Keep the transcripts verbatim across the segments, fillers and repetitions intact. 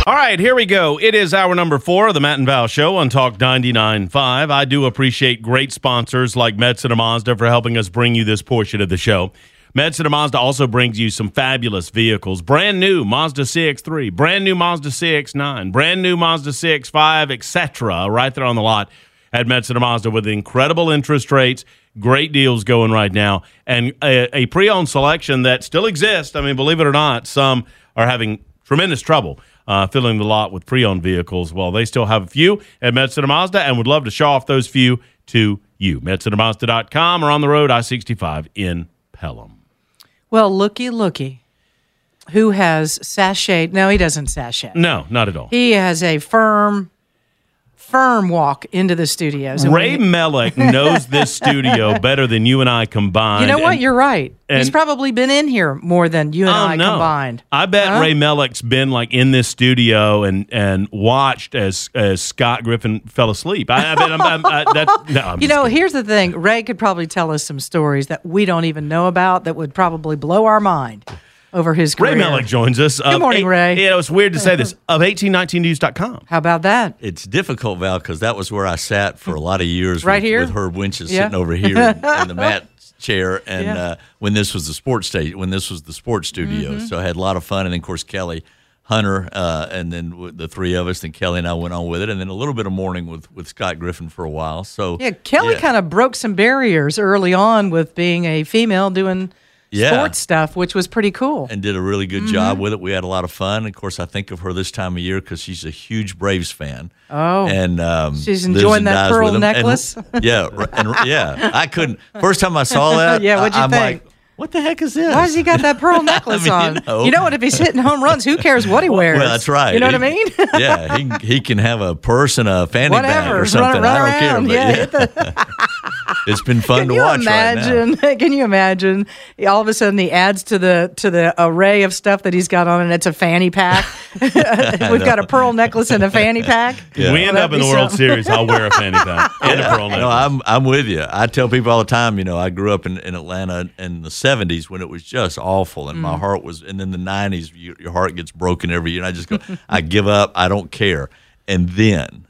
All right, here we go. It is hour number four of the Matt and Val Show on Talk ninety-nine point five. I do appreciate great sponsors like Metzener Mazda for helping us bring you this portion of the show. Metzener Mazda also brings you some fabulous vehicles. Brand new Mazda C X three, brand new Mazda C X nine, brand new Mazda C X five, et cetera, right there on the lot at Metzener Mazda with incredible interest rates, great deals going right now, and a, a pre-owned selection that still exists. I mean, believe it or not, some are having tremendous trouble uh, filling the lot with pre-owned vehicles. Well, they still have a few at Metzener Mazda and would love to show off those few to you. Metzener Mazda dot com or on the road I sixty-five in Pelham. Well, looky, looky. Who has sashayed? No, he doesn't sashay. No, not at all. He has a firm, firm walk into the studios. And Ray we, Mellick knows this studio better than you and I combined. You know what? And, You're right. and, He's probably been in here more than you and oh, I no. combined. I bet huh? Ray Mellick's been like in this studio and, and watched as as Scott Griffin fell asleep. I, I bet I'm, I'm, I, that, no, I'm You just know, kidding. here's the thing. Ray could probably tell us some stories that we don't even know about that would probably blow our mind over his career. Ray Mellick joins us. Good morning, Ray. You know, it's weird to say this, of eighteen nineteen news dot com. How about that? It's difficult, Val, because that was where I sat for a lot of years Right with, here? with Herb Winches Yeah. sitting over here in, in the Matt chair, and Yeah. uh, when this was the sports station, when this was the sports studio, Mm-hmm. so I had a lot of fun. And then, of course, Kelly Hunter, uh, and then w- the three of us, then Kelly and I went on with it, and then a little bit of morning with, with Scott Griffin for a while. So Yeah, Kelly yeah. kind of broke some barriers early on with being a female doing Yeah. sports stuff, which was pretty cool. and did a really good Mm-hmm. job with it. We had a lot of fun. Of course, I think of her this time of year because she's a huge Braves fan. Oh. and um, She's lives enjoying and that dies pearl with 'em. And- necklace? yeah, r- and r- yeah. I couldn't. First time I saw that, Yeah, what'd you I, I'm think? like, what the heck is this? Why has he got that pearl necklace mean, on? you know. You know what? If he's hitting home runs, who cares what he wears? Well, that's right. You know what I He- mean? yeah, he he can have a purse and a fanny bag Whatever. or Run, something. run I don't around. care. Yeah, But hit yeah, the- it's been fun Can to you watch imagine? right now. Can you imagine? All of a sudden, he adds to the to the array of stuff that he's got on, and it's a fanny pack. We've got a pearl necklace and a fanny pack. Yeah. We end Well, up in that'd the be World something. Series, I'll wear a fanny pack and a pearl necklace. No, I'm I'm with you. I tell people all the time, you know, I grew up in, in Atlanta in the seventies when it was just awful, and Mm. my heart was. And then the nineties, you, your heart gets broken every year. And I just go, I give up. I don't care. And then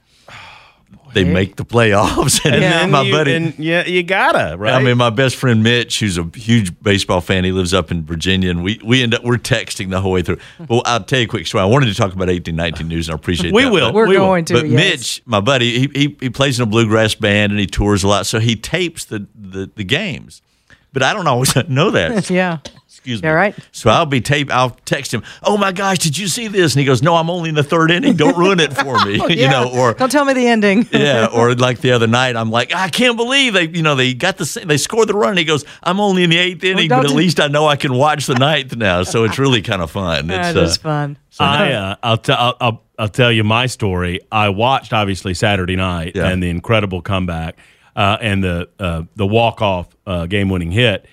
they make the playoffs, and and Yeah. then my you, buddy. and yeah, you gotta, right? I mean, my best friend Mitch, who's a huge baseball fan, he lives up in Virginia, and we, we end up we're texting the whole way through. Well, I'll tell you a quick story. I wanted to talk about eighteen nineteen news, and I appreciate We that. will. but- We're We will. going to. But yes. Mitch, my buddy, he, he he plays in a bluegrass band and he tours a lot, so he tapes the the, the games. But I don't always know that. Yeah. Excuse me. All right. So I'll be tape. I'll text him. Oh my gosh, did you see this? And he goes, No, I'm only in the third inning. Don't ruin it for me. Yeah. You know, or don't tell me the ending. yeah, or like the other night, I'm like, I can't believe they, you know, they got the they scored the run. And he goes, I'm only in the eighth inning, don't but at do- least I know I can watch the ninth now. So it's really kind of fun. That It's is uh, fun. I, uh, I'll, t- I'll, I'll, I'll tell you my story. I watched, obviously, Saturday night Yeah. and the incredible comeback uh, and the uh, the walk-off uh, game-winning hit.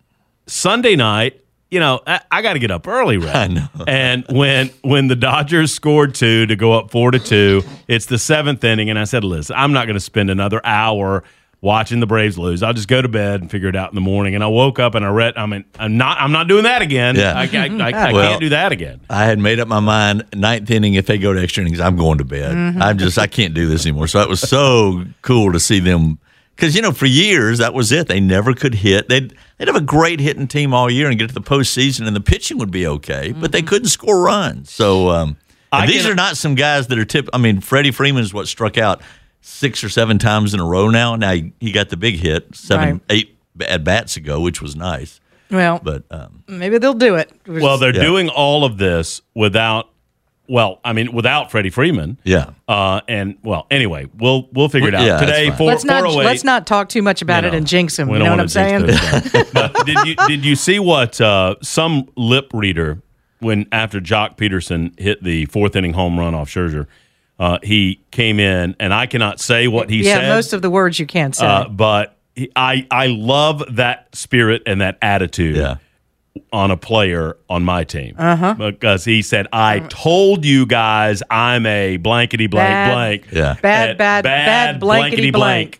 Sunday night, you know, I, I got to get up early, right? I know. And when when the Dodgers scored two to go up four to two, it's the seventh inning, and I said, listen, I'm not going to spend another hour watching the Braves lose. I'll just go to bed and figure it out in the morning. And I woke up and I read. I mean, I'm not. I'm not doing that again. Yeah. I, I, I, I Well, can't do that again. I had made up my mind. Ninth inning, if they go to extra innings, I'm going to bed. Mm-hmm. I'm just, I can't do this anymore. So it was so cool to see them, because you know, for years that was it. They never could hit. They'd they'd have a great hitting team all year and get to the postseason, and the pitching would be okay, but Mm-hmm. they couldn't score runs. So um, I and these can- are not some guys that are tip. I mean, Freddie Freeman is what struck out six or seven times in a row now. Now he, he got the big hit seven, Right. eight at bats ago, which was nice. Well, But um, maybe they'll do it. Well, they're Yeah. doing all of this without, well, I mean, without Freddie Freeman. yeah. Uh, and well, anyway, we'll we'll figure it out Yeah, that's today. fine. Four, let's not four oh eight. let's not talk too much about you it know, and jinx him. we You don't know what wanna I'm saying? jinx those guys. But did you did you see what uh, some lip reader when after Jock Peterson hit the fourth inning home run off Scherzer, uh, he came in and I cannot say what he yeah, said. most of the words you can't say. uh, but he, I I love that spirit and that attitude. Yeah. On a player on my team, uh-huh. because he said, "I told you guys I'm a blankety blank Bad. blank, Yeah. Bad, And bad, bad blankety blank.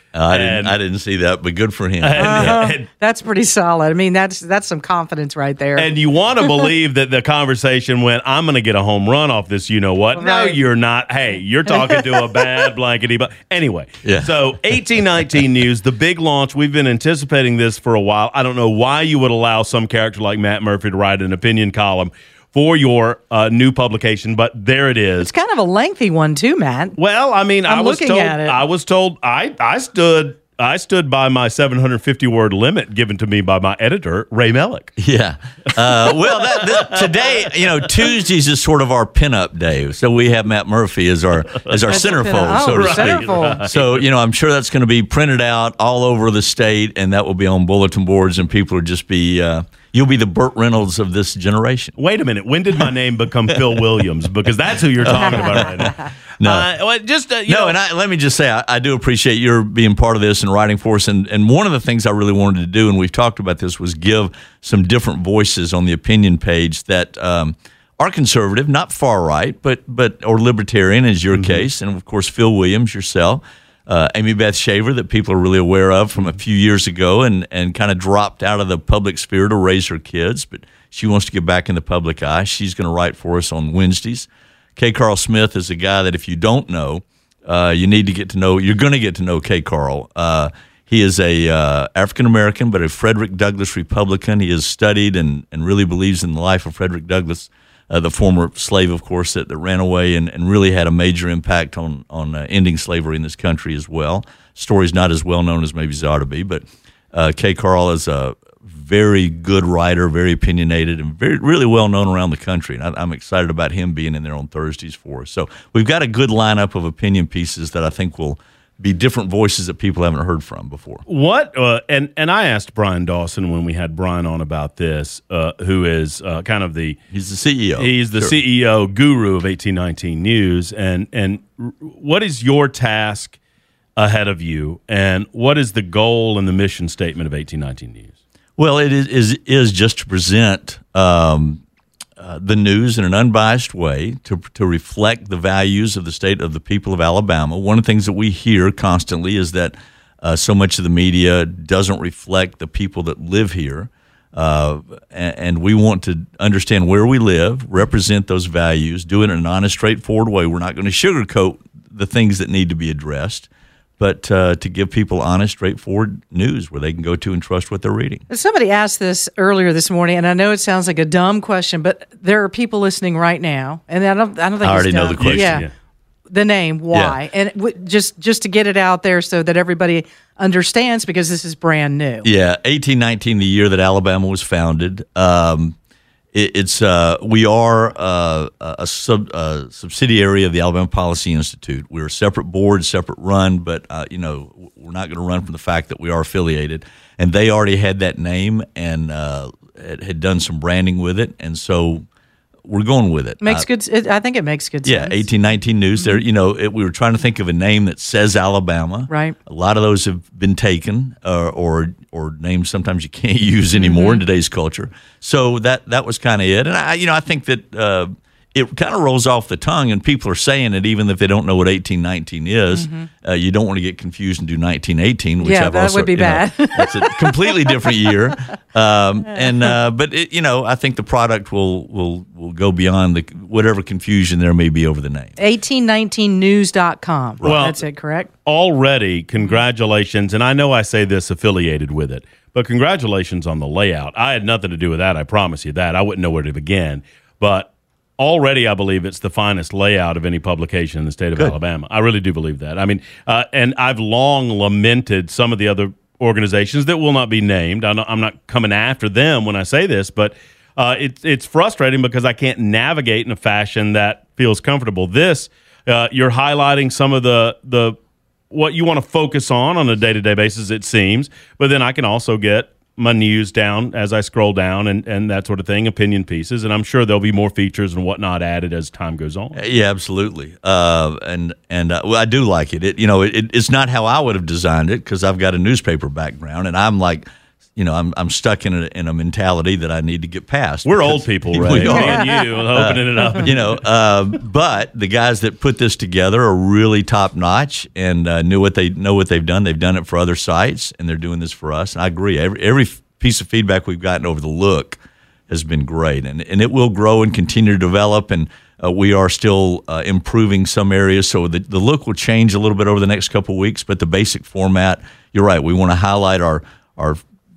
Uh, I didn't. And- I didn't see that, but good for him. Uh-huh. and, That's pretty solid. I mean, that's that's some confidence right there. and you want to believe that the conversation went, I'm going to get a home run off this, you know what? No, Right. you're not. Hey, you're talking to a bad blankety. But anyway, Yeah. so eighteen nineteen News, the big launch. We've been anticipating this for a while. I don't know why you would allow some character like Matt Murphy to write an opinion column for your uh, new publication, but there it is. It's kind of a lengthy one too, Matt. Well, I mean, I'm I was looking told. at it. I was told. I I stood. I stood by my seven hundred fifty word limit given to me by my editor, Ray Mellick. Yeah. Uh, well, that, that, today, you know, Tuesdays is sort of our pinup day. So we have Matt Murphy as our as our centerfold, Oh, so to right. speak. Centerfold. So, you know, I'm sure that's going to be printed out all over the state, and that will be on bulletin boards, and people will just be, uh, you'll be the Burt Reynolds of this generation. Wait a minute. When did my name become Phil Williams? Because that's who you're talking about right now. No. Uh, well, just uh, you No, know, and I, let me just say, I, I do appreciate your being part of this and writing for us. And, and one of the things I really wanted to do, and we've talked about this, was give some different voices on the opinion page that um, are conservative, not far right, but but or libertarian, is your case, and of course Phil Williams, yourself, uh, Amy Beth Shaver, that people are really aware of from a few years ago, and and kind of dropped out of the public sphere to raise her kids, but she wants to get back in the public eye. She's going to write for us on Wednesdays. K. Carl Smith is a guy that if you don't know, uh, you need to get to know. You're going to get to know K. Carl. Uh, he is a uh, African American, but a Frederick Douglass Republican. He has studied and, and really believes in the life of Frederick Douglass, uh, the former slave, of course, that, that ran away and, and really had a major impact on on uh, ending slavery in this country as well. Story's not as well known as maybe it ought to be, but uh, K. Carl is a very good writer, very opinionated, and very really well known around the country. And I, I'm excited about him being in there on Thursdays for us. So we've got a good lineup of opinion pieces that I think will be different voices that people haven't heard from before. what? Uh, and and I asked Brian Dawson when we had Brian on about this, uh, who is uh, kind of the He's the C E O. he's the Sure. C E O guru of eighteen nineteen News, and and r- what is your task ahead of you, and what is the goal and the mission statement of eighteen nineteen News? Well, it is is, is just to present um, uh, the news in an unbiased way to to reflect the values of the state of the people of Alabama. One of the things that we hear constantly is that uh, so much of the media doesn't reflect the people that live here, uh, and, and we want to understand where we live, represent those values, do it in an honest, straightforward way. We're not going to sugarcoat the things that need to be addressed, but uh, to give people honest, straightforward news where they can go to and trust what they're reading. Somebody asked this earlier this morning, and I know it sounds like a dumb question, but there are people listening right now, and I don't, I don't think I it's already know dumb. the question, Yeah, yeah. the name, why, and w- just just to get it out there so that everybody understands, because this is brand new. Yeah, eighteen nineteen, the year that Alabama was founded. Um, it, it's uh, we are uh, a sub uh, subsidiary of the Alabama Policy Institute. We're a separate board, separate run, but uh, you know we're not going to run from the fact that we are affiliated. And they already had that name and uh, had, had done some branding with it, and so we're going with it. Makes Uh, good. It, I think it makes good Yeah, sense. eighteen nineteen News. There, you know, it, we were trying to think of a name that says Alabama. Right. A lot of those have been taken, uh, or or names sometimes you can't use anymore in today's culture. So that that was kind of it. And I, you know, I think that uh, it kind of rolls off the tongue, and people are saying it even if they don't know what eighteen nineteen is. Uh, you don't want to get confused and do nineteen eighteen, which Yeah, I've that also, would be you know, bad. that's a completely different year. Um, and uh, but it, you know, I think the product will will will go beyond the whatever confusion there may be over the name. eighteen nineteen news dot com. Well- That's it, correct? Already, congratulations, and I know I say this affiliated with it, but congratulations on the layout. I had nothing to do with that, I promise you that. I wouldn't know where to begin, but already I believe it's the finest layout of any publication in the state of Good. Alabama. I really do believe that. I mean, uh, and I've long lamented some of the other organizations that will not be named. I'm not, I'm not coming after them when I say this, but uh, it's it's frustrating because I can't navigate in a fashion that feels comfortable. This, uh, you're highlighting some of the the what you want to focus on on a day-to-day basis, it seems, but then I can also get my news down as I scroll down and, and that sort of thing, opinion pieces, and I'm sure there'll be more features and whatnot added as time goes on. Yeah, absolutely. Uh, and and uh, well, I do like it. It you know, it, it's not how I would have designed it because I've got a newspaper background, and I'm like, you know, I'm I'm stuck in a, in a mentality that I need to get past. We're old people, Ray. We Me are. and you opening it up. You know, uh, but the guys that put this together are really top notch and uh, knew what they know what they've done. They've done it for other sites, and they're doing this for us. And I agree. Every every piece of feedback we've gotten over the look has been great, and and it will grow and continue to develop. And uh, we are still uh, improving some areas, so the the look will change a little bit over the next couple of weeks. But the basic format, you're right. We want to highlight our our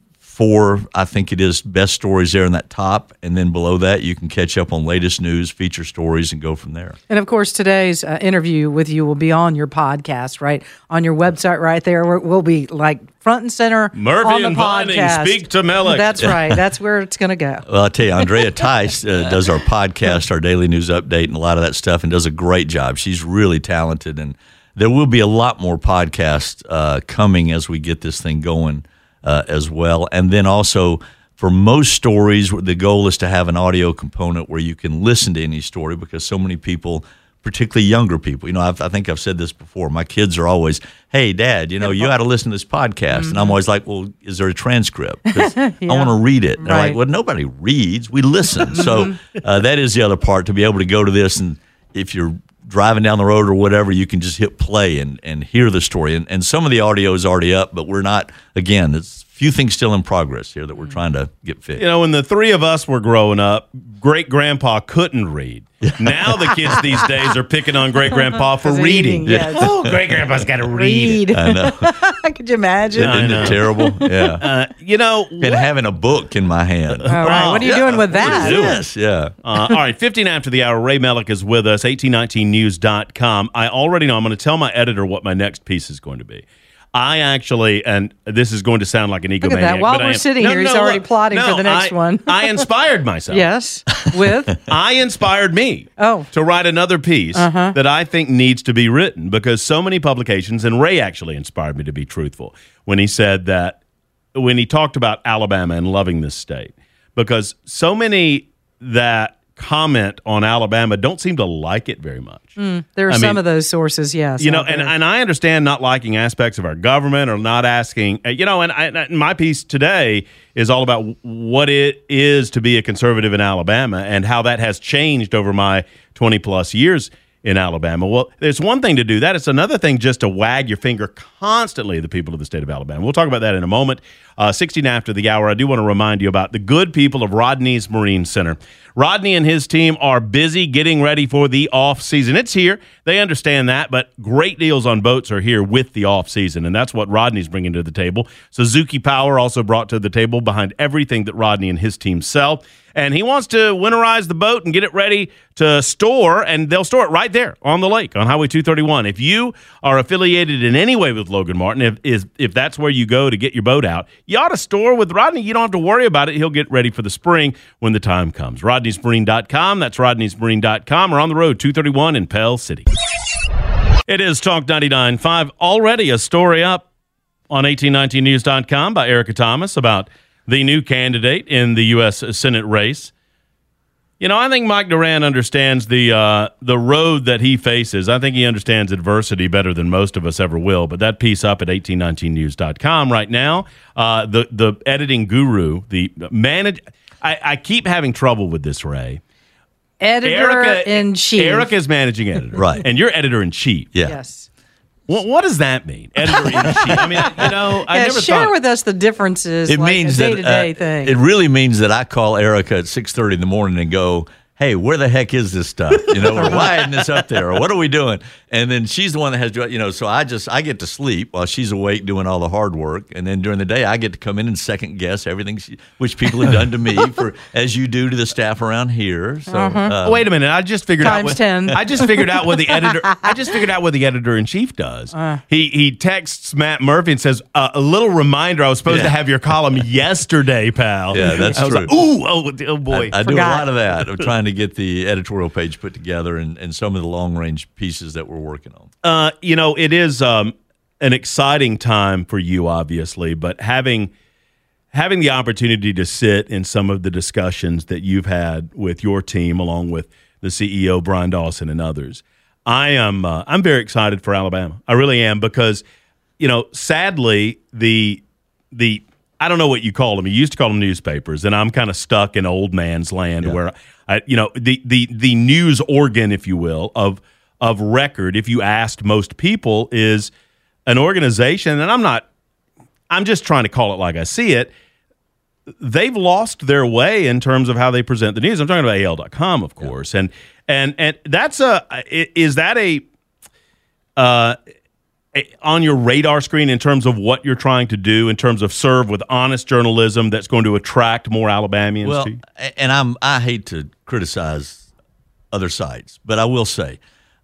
four, I think it is, best stories there in that top, and then below that you can catch up on latest news, feature stories, and go from there. And of course, today's uh, interview with you will be on your podcast, right? On your website right there. We're, we'll be like front and center Murphy on the and Vining, podcast. speak to Mellick. That's right. That's where it's going to go. Well, I'll tell you, Andrea Tice uh, does our podcast, our daily news update, and a lot of that stuff, and does a great job. She's really talented, and there will be a lot more podcasts uh, coming as we get this thing going uh, as well. And then also, for most stories, the goal is to have an audio component where you can listen to any story, because so many people, particularly younger people, you know, I've, I think I've said this before. My kids are always, "Hey, Dad, you know, you got to listen to this podcast." Mm-hmm. And I'm always like, "Well, is there a transcript? Because yeah. I want to read it." And they're right. like, "Well, nobody reads. We listen." So uh, that is the other part, to be able to go to this, and if you're driving down the road or whatever, you can just hit play and, and hear the story. And, and some of the audio is already up, but we're not, again, there's a few things still in progress here that we're trying to get fixed. You know, when the three of us were growing up, great-grandpa couldn't read. Now the kids these days are picking on great-grandpa for reading. reading yes. Oh, great-grandpa's got to read. Read. I know. Could you imagine? Isn't it terrible? Yeah. Uh, you know, And having a book in my hand. All right. What are you Yeah. doing with that? What is this? Yeah. Uh, all right, fifteen after the hour, Ray Mellick is with us, eighteen nineteen news dot com. I already know I'm going to tell my editor what my next piece is going to be. I actually, and this is going to sound like an egomaniac. Look at that. While but I we're am- sitting No, here, he's no, already look. plotting No, for the next I- one. I inspired myself. Yes. With? I inspired me Oh. to write another piece Uh-huh. that I think needs to be written, because so many publications, and Ray actually inspired me to be truthful when he said that, when he talked about Alabama and loving this state, because so many that comment on Alabama don't seem to like it very much. Mm, there are I some mean, of those sources, yes. You know, out and, there. and I understand not liking aspects of our government or not asking, uh, you know, and, I, and my piece today is all about what it is to be a conservative in Alabama and how that has changed over my twenty plus years in Alabama. Well, there's one thing to do that. It's another thing just to wag your finger constantly at the people of the state of Alabama. We'll talk about that in a moment. Uh, sixteen after the hour, I do want to remind you about the good people of Rodney's Marine Center. Rodney and his team are busy getting ready for the off season. It's here. They understand that, but great deals on boats are here with the off season, and that's what Rodney's bringing to the table. Suzuki Power also brought to the table behind everything that Rodney and his team sell. And he wants to winterize the boat and get it ready to store, and they'll store it right there on the lake on Highway two thirty-one. If you are affiliated in any way with Logan Martin, if is if that's where you go to get your boat out, you ought to store with Rodney. You don't have to worry about it. He'll get ready for the spring when the time comes. Rodneys Marine dot com. That's Rodneys Marine dot com. Or on the road, two thirty-one in Pell City. It is Talk ninety-nine point five. Already a story up on eighteen nineteen news dot com by Erica Thomas about the new candidate in the U S Senate race. You know, I think Mike Duran understands the uh, the road that he faces. I think he understands adversity better than most of us ever will. But that piece up at eighteen nineteen news dot com right now, uh, the the editing guru, the manage. I, I keep having trouble with this, Ray. Editor in chief. Erica is managing editor, Right. And you're editor in chief. Yeah. Yes. What, what does that mean, editor in chief? I mean, you know, I Yeah, never share thought. with us the differences. It like means a that day-to-day uh, thing. it really means that I call Erica at six thirty in the morning and go, "Hey, where the heck is this stuff? You know, or why isn't this up there? Or what are we doing?" And then she's the one that has, you know, so I just, I get to sleep while she's awake doing all the hard work. And then during the day, I get to come in and second guess everything she, which people have done to me, for as you do to the staff around here. So, uh, Wait a minute! I just figured out. Times What, ten. I just figured out what the editor. I just figured out what the editor in chief does. Uh. he he texts Matt Murphy and says, uh, "A little reminder: I was supposed Yeah. to have your column yesterday, pal." Yeah, that's I was true. Like, Ooh, oh, oh boy! I, I do a Forgot. lot of that, of trying to get the editorial page put together and, and some of the long range pieces that we're working on. Uh, you know, it is um, an exciting time for you, obviously, but having having the opportunity to sit in some of the discussions that you've had with your team, along with the C E O Brian Dawson and others, I am uh, I'm very excited for Alabama. I really am, because, you know, sadly the the I don't know what you call them. You used to call them newspapers, and I'm kind of stuck in old man's land Yeah. where, I, you know, the, the the news organ, if you will, of of record, if you asked most people, is an organization, and I'm not, I'm just trying to call it like I see it. They've lost their way in terms of how they present the news. I'm talking about A L dot com, of course, yeah. and and and that's a is that a uh. on your radar screen in terms of what you're trying to do, in terms of serve with honest journalism that's going to attract more Alabamians well, to you? And I'm I hate to criticize other sites, but I will say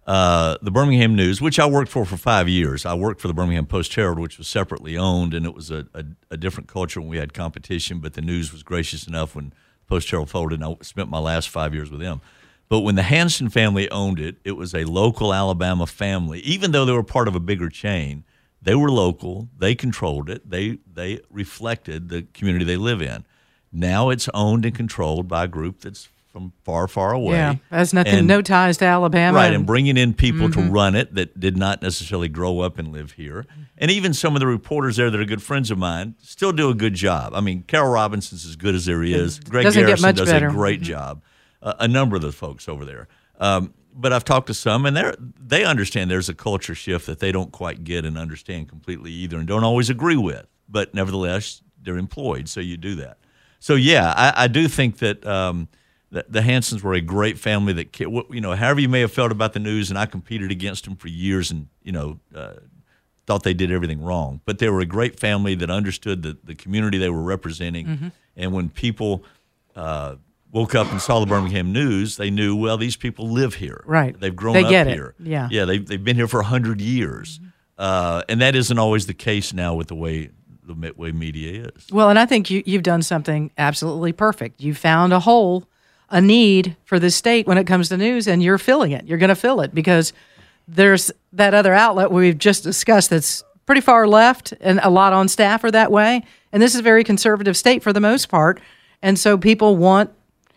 uh, the Birmingham News, which I worked for for five years. I worked for the Birmingham Post-Herald, which was separately owned, and it was a, a, a different culture when we had competition, but the News was gracious enough when Post-Herald folded, and I spent my last five years with them. But when the Hanson family owned it, it was a local Alabama family. Even though they were part of a bigger chain, they were local. They controlled it. They they reflected the community they live in. Now it's owned and controlled by a group that's from far, far away. Yeah, has nothing, and, no ties to Alabama. Right, and, and bringing in people mm-hmm. to run it that did not necessarily grow up and live here. And even some of the reporters there that are good friends of mine still do a good job. I mean, Carol Robinson's as good as there is. Greg Doesn't Garrison get much does better. a great job. Uh, a number of the folks over there. Um, but I've talked to some, and they they understand there's a culture shift that they don't quite get and understand completely either, and don't always agree with. But nevertheless, they're employed, so you do that. So yeah, I, I do think that um, the, the Hansons were a great family. That you know, however you may have felt about the News, and I competed against them for years, and you know, uh, thought they did everything wrong. But they were a great family that understood the the community they were representing, mm-hmm. and when people uh, woke up and saw the Birmingham News, they knew, well, these people live here. Right. They've grown they up get here. It. Yeah. Yeah, they've, they've been here for one hundred years. Mm-hmm. Uh, and that isn't always the case now with the way the way media is. Well, and I think you, you've done something absolutely perfect. You found a hole, a need for the state when it comes to news, and you're filling it. You're going to fill it because there's that other outlet we've just discussed that's pretty far left, and a lot on staff are that way. And this is a very conservative state for the most part. And so people want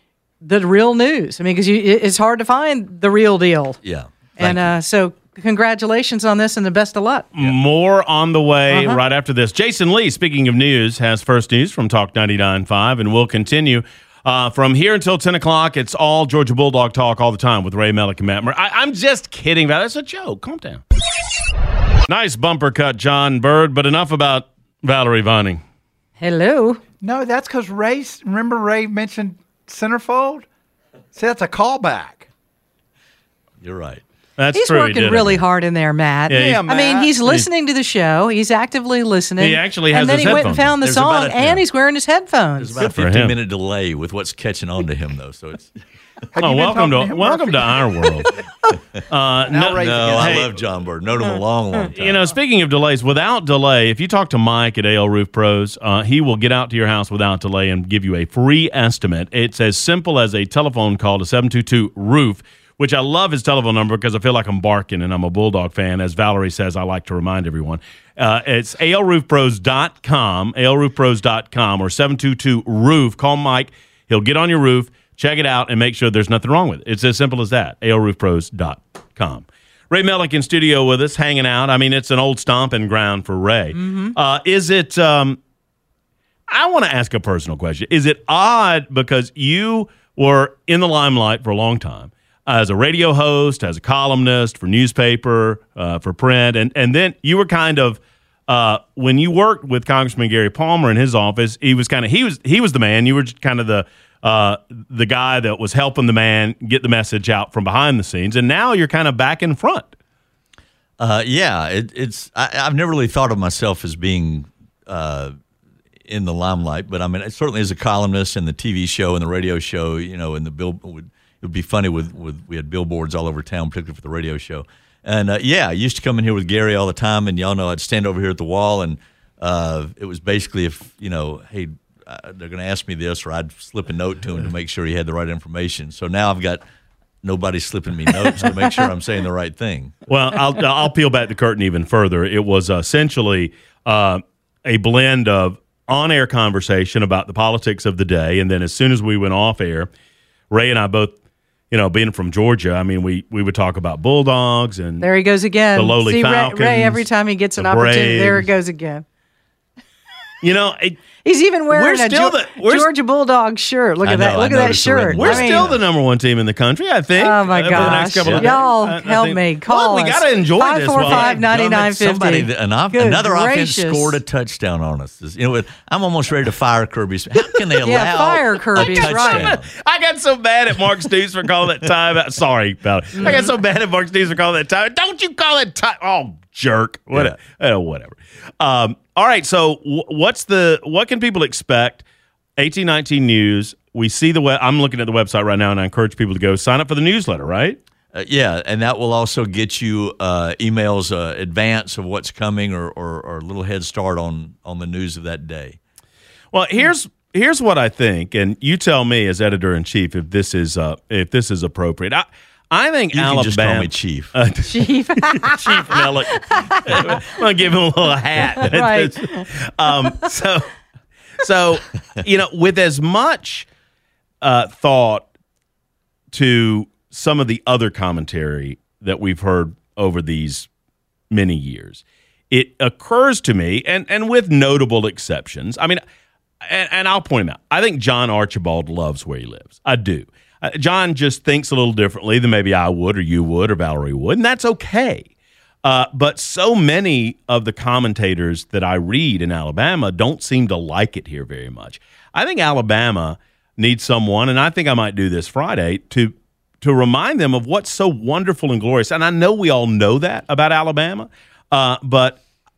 the real news. I mean, because it's hard to find the real deal. Yeah. And uh, so congratulations on this and the best of luck. Yeah. More on the way uh-huh. right after this. Jason Lee, speaking of news, has first news from Talk ninety-nine point five, and we'll continue. Uh, from here until ten o'clock, it's all Georgia Bulldog talk all the time with Ray Mellick and Matt Murray. I, I'm just kidding. That's a joke. Calm down. Nice bumper cut, John Bird, but enough about Valerie Vining. Hello. No, that's because Ray, remember Ray mentioned centerfold? See, that's a callback. You're right. That's he's true. working he really hard in there, Matt. Yeah, Yeah, I mean, Matt. he's listening to the show. He's actively listening. He actually has And then his he went and headphones. found the There's song, about a- and yeah. he's wearing his headphones. There's about Good for a him. fifteen minute delay with what's catching on to him, though. So it's. Have Oh, you been welcome talking to him, welcome Murphy? to our world. Uh, no, Ray- No, I Hey. love John Bird. Known him a long, long time. You know, speaking of delays, without delay, if you talk to Mike at A L Roof Pros, uh, he will get out to your house without delay and give you a free estimate. It's as simple as a telephone call to seven two two roof, which I love his telephone number because I feel like I'm barking and I'm a Bulldog fan. As Valerie says, I like to remind everyone. Uh, it's A L roof pros dot com, A L roof pros dot com, or seven two two roof. Call Mike. He'll get on your roof, check it out, and make sure there's nothing wrong with it. It's as simple as that, A L roof pros dot com. Ray Mellick in studio with us, hanging out. I mean, it's an old stomping ground for Ray. Mm-hmm. Uh, is it, um, I want to ask a personal question. Is it odd because you were in the limelight for a long time as a radio host, as a columnist, for newspaper, uh, for print, and, and then you were kind of, uh, when you worked with Congressman Gary Palmer in his office, he was kind of, he was, he was the man. You were kind of the, Uh, the guy that was helping the man get the message out from behind the scenes, and now you're kind of back in front. Uh, yeah, it, it's. I, I've never really thought of myself as being uh, in the limelight, but I mean, certainly as a columnist in the T V show and the radio show, you know, and the bill would it would be funny with, with we had billboards all over town, particularly for the radio show. And uh, yeah, I used to come in here with Gary all the time, and y'all know I'd stand over here at the wall, and uh, it was basically if you know, hey. Uh, they're going to ask me this, or I'd slip a note to him to make sure he had the right information. So now I've got nobody slipping me notes to make sure I'm saying the right thing. Well, I'll I'll peel back the curtain even further. It was essentially uh, a blend of on-air conversation about the politics of the day, and then as soon as we went off air, Ray and I both, you know, being from Georgia, I mean, we we would talk about Bulldogs and There he goes again. the lowly See, Ray, Falcons. Ray, every time he gets an the opportunity, there it Braves. goes again. You know, it, He's even wearing We're a still Geo- the- we're- Georgia Bulldog shirt. Look I at know, that. I Look at that noticed the red shirt. and We're white. I mean, still the number one team in the country, I think. Oh, my uh, for the next gosh. couple of Y'all days. I- I help think- me. Call Well, we us. got to enjoy five this. four while- five, nine nine five Somebody, zero. an off, Good another gracious. offense scored a touchdown on us. You know, I'm almost ready to fire Kirby. How can they allow Yeah, fire Kirby, a touchdown? right. I got so mad at Mark Stoops for calling that time. Sorry, pal. I got so mad at Mark Stoops for calling that time. Don't you call it time? Oh, jerk. What? Uh, whatever. Um, all right. So, w- what's the? What can people expect? eighteen nineteen News. We see the. We- I'm looking at the website right now, and I encourage people to go sign up for the newsletter. Right. Uh, yeah, and that will also get you uh, emails uh, advance of what's coming, or, or or a little head start on on the news of that day. Well, here's here's what I think, and you tell me as editor in chief if this is uh, if this is appropriate. I I think You Alabama. can just call me Chief. Uh, Chief. Chief Mellick. I'm gonna give him a little hat. Right. um, so, so you know, with as much uh, thought to some of the other commentary that we've heard over these many years, it occurs to me, and and with notable exceptions. I mean, and, and I'll point them out. I think John Archibald loves where he lives. I do. Uh, John just thinks a little differently than maybe I would, or you would, or Valerie would, and that's okay. Uh, but so many of the commentators that I read in Alabama don't seem to like it here very much. I think Alabama needs someone, and I think I might do this Friday, to to remind them of what's so wonderful and glorious. And I know we all know that about Alabama, uh, but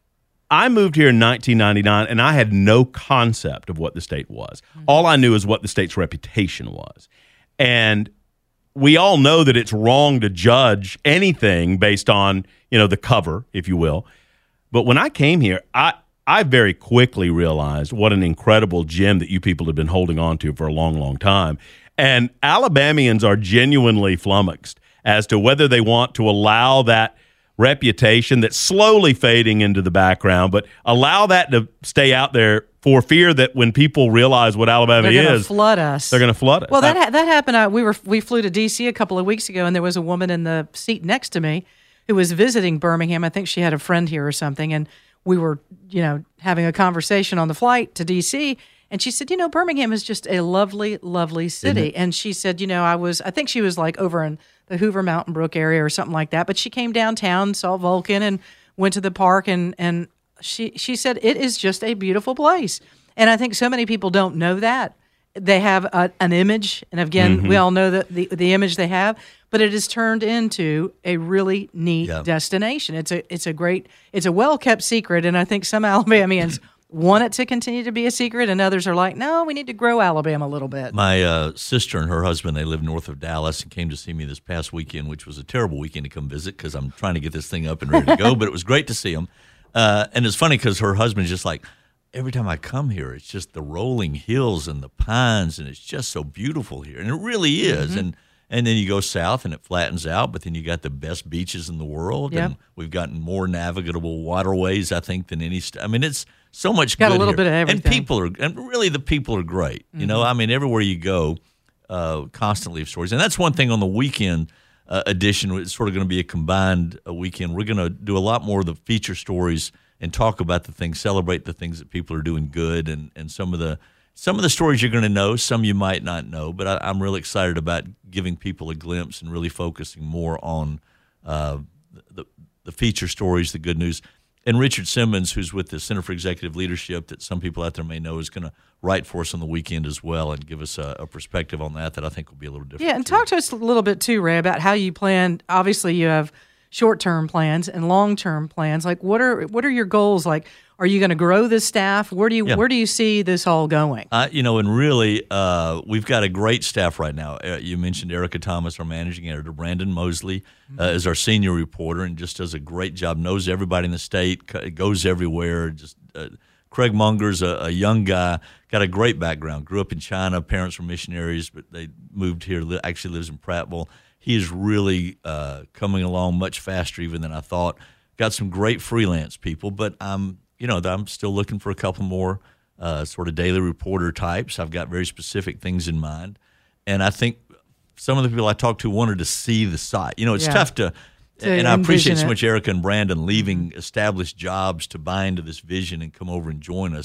I moved here in nineteen ninety-nine, and I had no concept of what the state was. Mm-hmm. All I knew is what the state's reputation was. And we all know that it's wrong to judge anything based on, you know, the cover, if you will. But when I came here, I, I very quickly realized what an incredible gem that you people have been holding on to for a long, long time. And Alabamians are genuinely flummoxed as to whether they want to allow that reputation that's slowly fading into the background, but allow that to stay out there for fear that when people realize what Alabama They're going to is, flood us. they're going to flood us. Well, that ha- that happened. Uh, we were we flew to D C a couple of weeks ago, and there was a woman in the seat next to me who was visiting Birmingham. I think she had a friend here or something, and we were, you know, having a conversation on the flight to D C. And she said, you know, Birmingham is just a lovely, lovely city. And she said, you know, I was, I think she was like over in the Hoover Mountain Brook area or something like that. But she came downtown, saw Vulcan, and went to the park, and and she she said it is just a beautiful place. And I think so many people don't know that. They have a, an image, and again, Mm-hmm. we all know that the the image they have, but it has turned into a really neat Yep. destination. It's a it's a great, it's a well kept secret, and I think some Alabamians want it to continue to be a secret, and others are like, no, we need to grow Alabama a little bit. My uh, sister and her husband, they live north of Dallas, and came to see me this past weekend, which was a terrible weekend to come visit because I'm trying to get this thing up and ready to go. But it was great to see them. Uh, and it's funny because her husband's just like, every time I come here, it's just the rolling hills and the pines, and it's just so beautiful here. And it really is. Mm-hmm. And and then you go south, and it flattens out, but then you got the best beaches in the world. Yep. And we've gotten more navigable waterways, I think, than any st- – I mean, it's so much Got a good little here. bit of And everything. people are – and really the people are great. You know, I mean, everywhere you go, uh, constantly have stories. And that's one thing on the weekend uh, edition. It's sort of going to be a combined uh, weekend. We're going to do a lot more of the feature stories and talk about the things, celebrate the things that people are doing good, and, and some of the some of the stories you're going to know, some you might not know. But I, I'm really excited about giving people a glimpse and really focusing more on uh, the the feature stories, the good news. And Richard Simmons, who's with the Center for Executive Leadership, that some people out there may know, is going to write for us on the weekend as well and give us a, a perspective on that that I think will be a little different. Yeah, and too. talk to us a little bit too, Ray, about how you plan. Obviously, you have short-term plans and long-term plans. Like, what are what are your goals? Like, are you going to grow this staff? Where do you Yeah. where do you see this all going? Uh, you know, and really, uh, we've got a great staff right now. Uh, you mentioned Erica Thomas, our managing editor. Brandon Mosley uh, is our senior reporter and just does a great job, knows everybody in the state, c- goes everywhere. Just uh, Craig Munger's a, a young guy, got a great background, grew up in China, parents were missionaries, but they moved here, li- actually lives in Prattville. He is really uh, coming along much faster even than I thought. Got some great freelance people, but I'm, you know, I'm still looking for a couple more uh, sort of daily reporter types. I've got very specific things in mind, and I think some of the people I talked to wanted to see the site. You know, it's Yeah. tough to, To and I appreciate envision so it. much Erica and Brandon leaving established jobs to buy into this vision and come over and join us.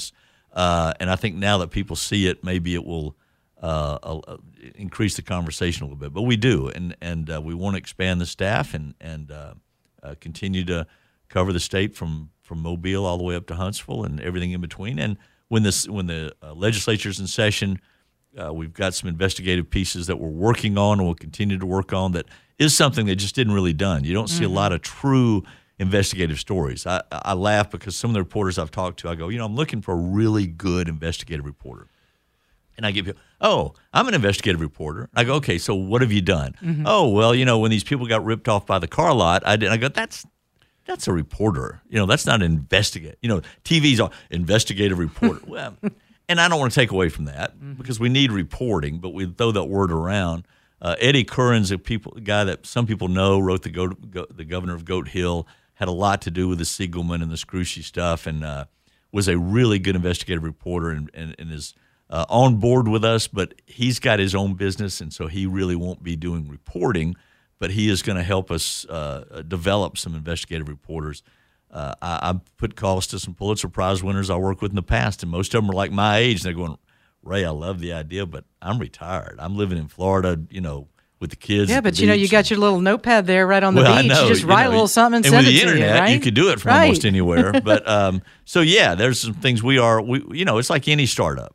Uh, and I think now that people see it, maybe it will uh, uh, increase the conversation a little bit. But we do, and and uh, we want to expand the staff and and uh, uh, continue to cover the state from, from Mobile all the way up to Huntsville and everything in between. And when this when the uh, legislature's in session, uh, we've got some investigative pieces that we're working on and we'll continue to work on. That is something that just didn't really done. You don't see mm-hmm. a lot of true investigative stories. I, I laugh because some of the reporters I've talked to, I go, you know, I'm looking for a really good investigative reporter. And I give you, oh, I'm an investigative reporter. I go, okay, so what have you done? Mm-hmm. Oh, well, you know, when these people got ripped off by the car lot, I did. I go, that's that's a reporter. You know, that's not an investigate. You know, T V's are investigative reporter. Well, and I don't want to take away from that mm-hmm. because we need reporting, but we throw that word around. Uh, Eddie Curran's a people a guy that some people know, wrote the Go, Go, the governor of Goat Hill. Had a lot to do with the Siegelman and the Scrushy stuff, and uh, was a really good investigative reporter and, and, and is uh, on board with us, but he's got his own business, and so he really won't be doing reporting, but he is going to help us uh, develop some investigative reporters. Uh, I, I put calls to some Pulitzer Prize winners I worked with in the past, and most of them are like my age, and they're going, Ray, I love the idea, but I'm retired. I'm living in Florida, you know, with the kids. Yeah, but you know, you got your little notepad there right on the well, beach. Know, you just write you know, a little something and, and send with it the to internet, you, right? you could do it from right. almost anywhere. But um, so yeah, there's some things we are. We you know, it's like any startup.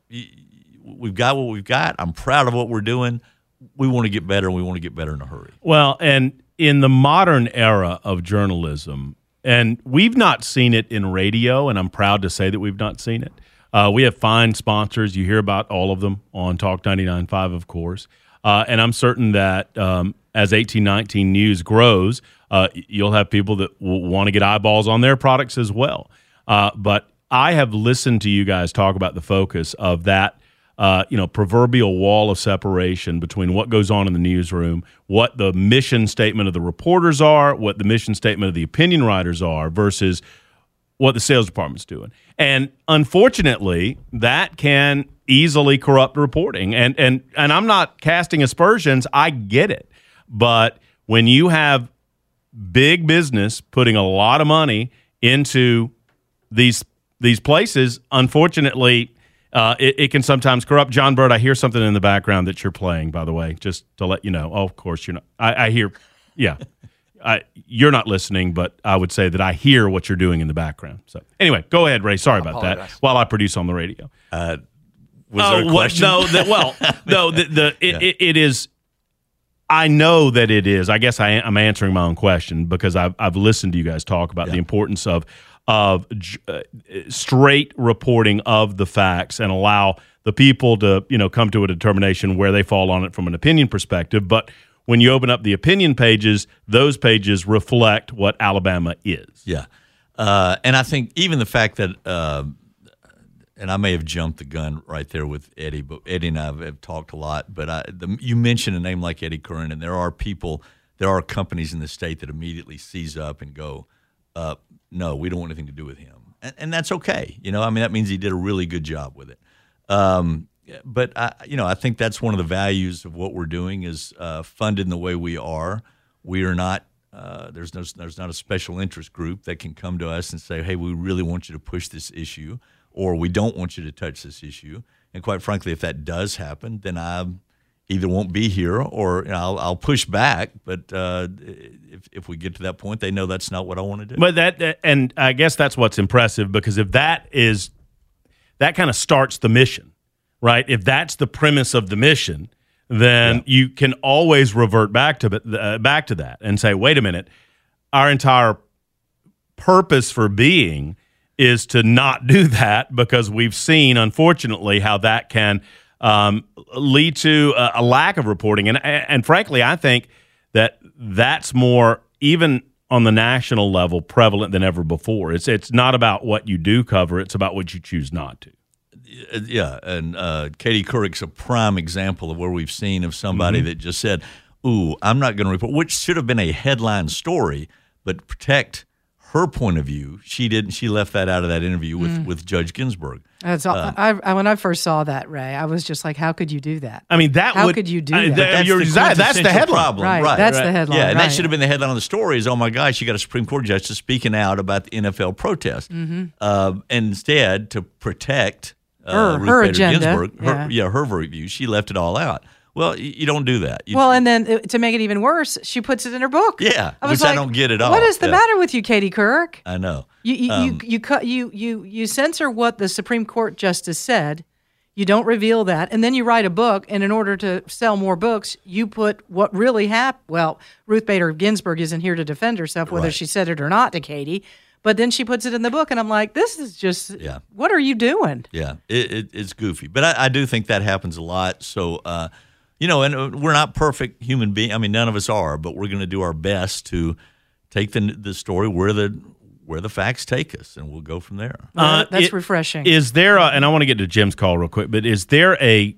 We've got what we've got. I'm proud of what we're doing. We want to get better, and we want to get better in a hurry. Well, and in the modern era of journalism, and we've not seen it in radio, and I'm proud to say that we've not seen it. Uh, we have fine sponsors. You hear about all of them on Talk ninety-nine point five, of course. Uh, and I'm certain that um, as eighteen nineteen News grows, uh, you'll have people that will want to get eyeballs on their products as well. Uh, but I have listened to you guys talk about the focus of that, uh, you know, proverbial wall of separation between what goes on in the newsroom, what the mission statement of the reporters are, what the mission statement of the opinion writers are, versus what the sales department's doing. And unfortunately, that can easily corrupt reporting. And and and I'm not casting aspersions. I get it. But when you have big business putting a lot of money into these these places, unfortunately, uh, it, it can sometimes corrupt. John Bird, I hear something in the background that you're playing, by the way, just to let you know. Oh, of course, you're not. I, I hear, yeah. I, you're not listening, but I would say that I hear what you're doing in the background. So anyway, go ahead, Ray. Sorry about that. While I produce on the radio. Uh, was oh, there a question? Well, no, the, well, no, the, the it, yeah. it, it is. I know that it is. I guess I, I'm answering my own question because I've I've listened to you guys talk about yeah. the importance of of uh, straight reporting of the facts and allow the people to you know come to a determination where they fall on it from an opinion perspective, but. When you open up the opinion pages, those pages reflect what Alabama is. Yeah. Uh, and I think even the fact that, uh, and I may have jumped the gun right there with Eddie, but Eddie and I have, have talked a lot. But I, the, you mentioned a name like Eddie Curran, and there are people, there are companies in the state that immediately seize up and go, uh, no, we don't want anything to do with him. And, and that's okay. You know, I mean, that means he did a really good job with it. Um But, I, you know, I think that's one of the values of what we're doing is uh, funded in the way we are. We are not uh, – there's no there's not a special interest group that can come to us and say, hey, we really want you to push this issue or we don't want you to touch this issue. And quite frankly, if that does happen, then I either won't be here or you know, I'll, I'll push back. But uh, if, if we get to that point, they know that's not what I want to do. But that – and I guess that's what's impressive because if that is – that kind of starts the mission. Right, if that's the premise of the mission, then yeah. you can always revert back to uh, back to that and say, "Wait a minute, our entire purpose for being is to not do that because we've seen, unfortunately, how that can um, lead to a, a lack of reporting." And and frankly, I think that that's more even on the national level prevalent than ever before. It's it's not about what you do cover; it's about what you choose not to. Yeah, and uh, Katie Couric's a prime example of where we've seen of somebody mm-hmm. that just said, ooh, I'm not going to report, which should have been a headline story, but protect her point of view. She didn't. She left that out of that interview with, mm. with Judge Ginsburg. That's all, uh, I, I, when I first saw that, Ray, I was just like, how could you do that? I mean, that how would, could you do I, that? That's, that's, the, that's the headline. Problem. Right, right, that's right. the headline. Yeah, and right. that should have been the headline of the story is, oh, my gosh, you got a Supreme Court justice speaking out about the N F L protest. Mm-hmm. Uh, and instead, to protect uh, Her- Ruth her Bader agenda, Ginsburg, her, yeah. yeah, her view. She left it all out. Well, y- you don't do that. You, Well, and then uh, to make it even worse, she puts it in her book. Yeah, I was which I like, don't get at all. What is the Yeah. matter with you, Katie Couric? I know. You you, Um, you you cut you you you censor what the Supreme Court justice said. You don't reveal that, and then you write a book. And in order to sell more books, you put what really happened. Well, Ruth Bader Ginsburg isn't here to defend herself, whether Right. she said it or not to Katie. But then she puts it in the book, and I'm like, this is just. Yeah. What are you doing? Yeah, it, it, it's goofy, but I, I do think that happens a lot. So, uh, you know, and uh, we're not perfect human beings. I mean, none of us are, but we're going to do our best to take the the story where the where the facts take us, and we'll go from there. Uh, that's it- refreshing. Is there, a, and I want to get to Jim's call real quick, but is there a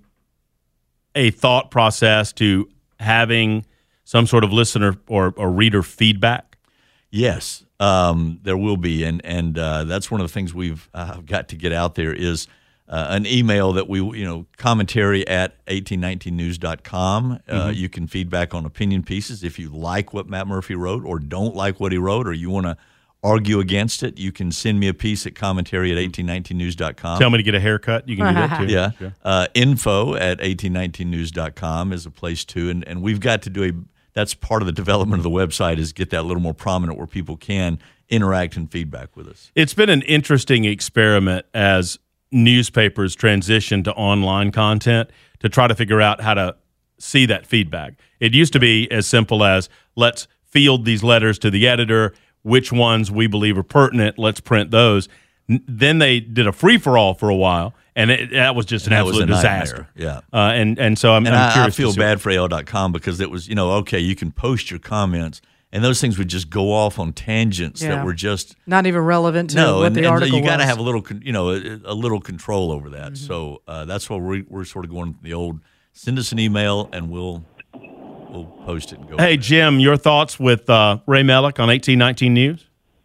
a thought process to having some sort of listener or, or reader feedback? Yes, um, there will be, and and uh, that's one of the things we've uh, got to get out there is uh, an email that we, you know, commentary at eighteen nineteen news dot com. Uh, you can feedback on opinion pieces if you like what Matt Murphy wrote or don't like what he wrote, or you want to argue against it. You can send me a piece at commentary at eighteen nineteen news dot com. Tell me to get a haircut. You can do that too. Yeah. Sure. Uh, info at eighteen nineteen news dot com is a place too. And, and we've got to do a, that's part of the development of the website is get that a little more prominent where people can interact and feedback with us. It's been an interesting experiment as newspapers transition to online content to try to figure out how to see that feedback. It used to be as simple as let's field these letters to the editor, which ones we believe are pertinent, let's print those. N- then they did a free-for-all for a while, and it, that was just an And that was absolute a nightmare. disaster. Yeah. Uh, and, and so I'm, And I'm I, I curious. feel to see- bad for A L dot com because it was, you know, okay, you can post your comments, and those things would just go off on tangents Yeah. that were just Not even relevant to no, what and, the and article you got to was. have a little, con- you know, a, a little control over that. Mm-hmm. So uh, that's why we're, we're sort of going the old. Send us an email, and we'll we'll post it and go. Hey, from Jim, your thoughts with uh, Ray Mellick on eighteen nineteen News?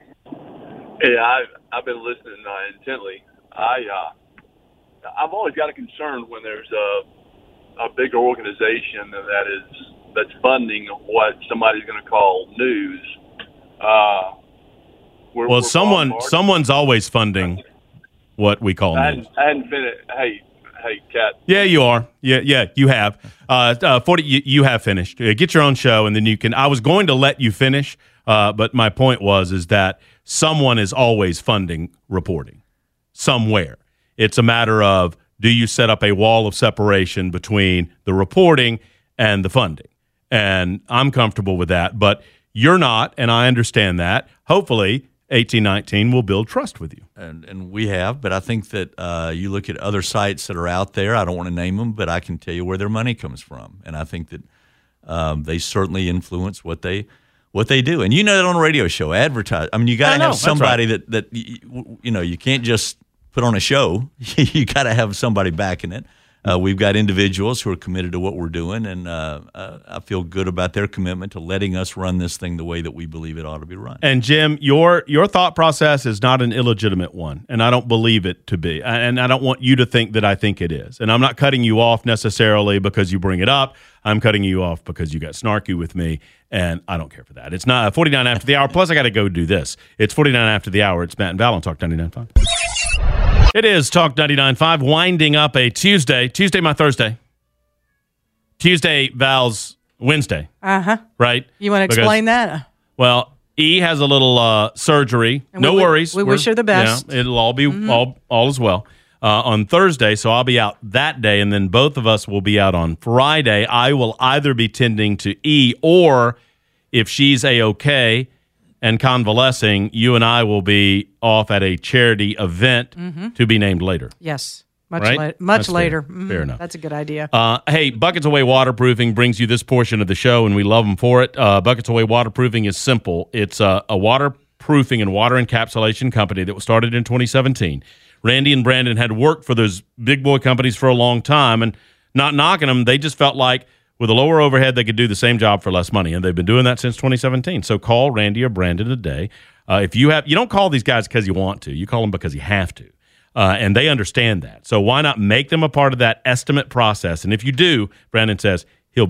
Yeah, I've, I've been listening uh, intently. I, uh, I've always got a concern when there's a, a bigger organization that is that's funding what somebody's going to call news. Uh, we're, Well, we're someone bombarded. someone's always funding what we call I news. hadn't, I hadn't finished. Hey, hey, Kat. Yeah, you are. Yeah, yeah, you have. Uh, uh, forty. You, you have finished. Uh, get your own show, and then you can. I was going to let you finish, uh, but my point was is that someone is always funding reporting somewhere. It's a matter of do you set up a wall of separation between the reporting and the funding, and I'm comfortable with that, but you're not, and I understand that. Hopefully, eighteen nineteen will build trust with you. and and we have, but I think that uh, you look at other sites that are out there. I don't want to name them, but I can tell you where their money comes from, and I think that um, they certainly influence what they what they do. And you know that on a radio show, advertise. I mean, you got I to know, have that's somebody that that you, you know you can't just put on a show. You got to have somebody backing it. Uh, we've got individuals who are committed to what we're doing, and uh, uh, I feel good about their commitment to letting us run this thing the way that we believe it ought to be run. And Jim, your your thought process is not an illegitimate one, and I don't believe it to be. And I don't want you to think that I think it is. And I'm not cutting you off necessarily because you bring it up. I'm cutting you off because you got snarky with me, and I don't care for that. It's not forty-nine after the hour. Plus, I got to go do this. It's forty-nine after the hour. It's Matt and Val on Talk ninety-nine point five. It is Talk ninety-nine point five, winding up a Tuesday. Tuesday, my Thursday. Tuesday, Val's Wednesday, Uh huh. right? You want to Because- explain that? Well, E has a little uh, surgery. And no we- worries. we We're- wish her the best. Yeah, it'll all be all all is well uh, on Thursday. So I'll be out that day, and then both of us will be out on Friday. I will either be tending to E, or if she's a-okay and convalescing, you and I will be off at a charity event to be named later. Yes. Much, Right? la- much That's fair. later. Fair Mhm. enough. That's a good idea. Uh, hey, Buckets Away Waterproofing brings you this portion of the show, and we love them for it. Uh, Buckets Away Waterproofing is simple. It's a, a waterproofing and water encapsulation company that was started in twenty seventeen. Randy and Brandon had worked for those big boy companies for a long time, and not knocking them, they just felt like with a lower overhead, they could do the same job for less money, and they've been doing that since twenty seventeen. So call Randy or Brandon today. Uh, if you have, you don't call these guys because you want to. You call them because you have to. Uh, and they understand that. So why not make them a part of that estimate process? And if you do, Brandon says he'll beat the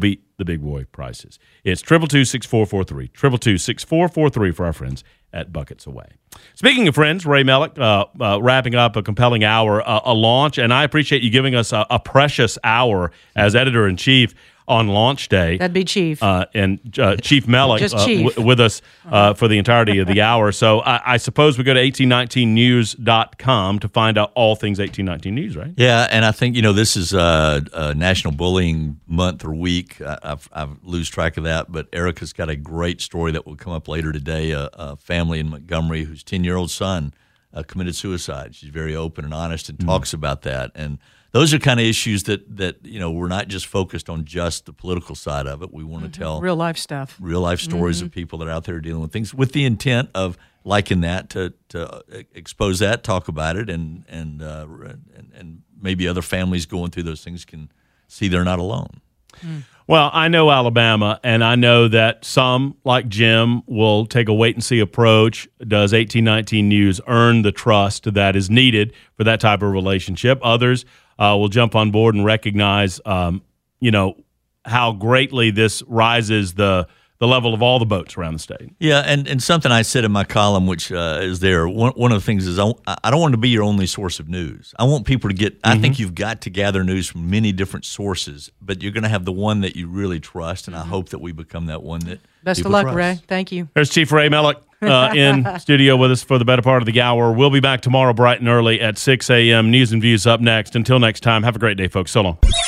the big boy prices. It's triple two six four four three, triple two six four four three for our friends at Buckets Away. Speaking of friends, Ray Mellick, uh, uh, wrapping up a compelling hour, uh, a launch, and I appreciate you giving us a, a precious hour as editor-in-chief on launch day. That'd be Chief. Uh, and uh, Chief Mellick Just uh, Chief. w- with us uh, for the entirety of the hour. So I, I suppose we go to eighteen nineteen news dot com to find out all things eighteen nineteen News, right? Yeah, and I think, you know, this is uh, a National Bullying Month or week. I, I've, I've lose track of that, but Erica's got a great story that will come up later today. A, a family in Montgomery whose ten-year-old son uh, committed suicide. She's very open and honest and talks mm. about that. And those are kind of issues that, that, you know, we're not just focused on just the political side of it. We want to mm-hmm. tell real life stuff, real life stories mm-hmm. of people that are out there dealing with things with the intent of liking that to, to expose that, talk about it, and and, uh, and and maybe other families going through those things can see they're not alone. Mm. Well, I know Alabama, and I know that some, like Jim, will take a wait-and-see approach. Does eighteen nineteen News earn the trust that is needed for that type of relationship? Others uh, will jump on board and recognize, um, you know, how greatly this rises the the level of all the boats around the state. Yeah, and, and something I said in my column, which uh, is there, one, one of the things is I, I don't want to be your only source of news. I want people to get, mm-hmm. I think you've got to gather news from many different sources, but you're going to have the one that you really trust, and I hope that we become that one that Best of people luck, trust. Ray. Thank you. There's Chief Ray Mellick uh, in studio with us for the better part of the hour. We'll be back tomorrow bright and early at six a.m. News and Views up next. Until next time, have a great day, folks. So long.